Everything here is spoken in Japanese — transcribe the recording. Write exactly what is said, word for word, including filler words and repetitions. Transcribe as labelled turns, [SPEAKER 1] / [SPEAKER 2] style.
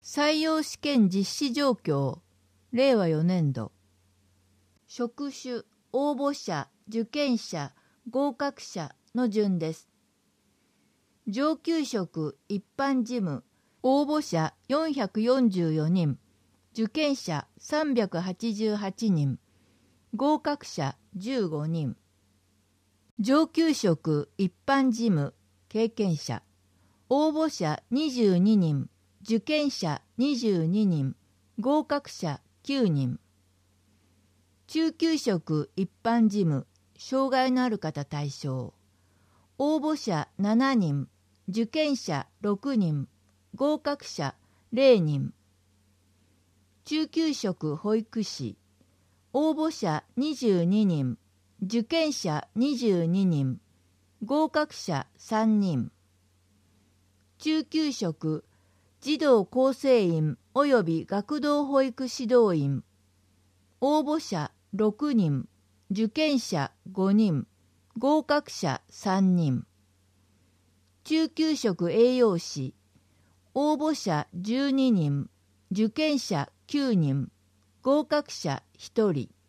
[SPEAKER 1] 採用試験実施状況、れいわよねんど。職種、応募者、受験者、合格者の順です。上級職一般事務、応募者よんひゃくよんじゅうよにん、受験者さんびゃくはちじゅうはちにん、合格者じゅうごにん。上級職一般事務、経験者、応募者にじゅうににん、受験者にじゅうににん、合格者きゅうにん。中級職一般事務、障害のある方対象、応募者しちにん、受験者ろくにん、合格者れいにん。中級職保育士、応募者にじゅうににん、受験者にじゅうににん、合格者さんにん。中級職児童構成員および学童保育指導員、応募者ろくにん、受験者ごにん、合格者さんにん。中級職栄養士、応募者じゅうににん、受験者きゅうにん、合格者ひとり。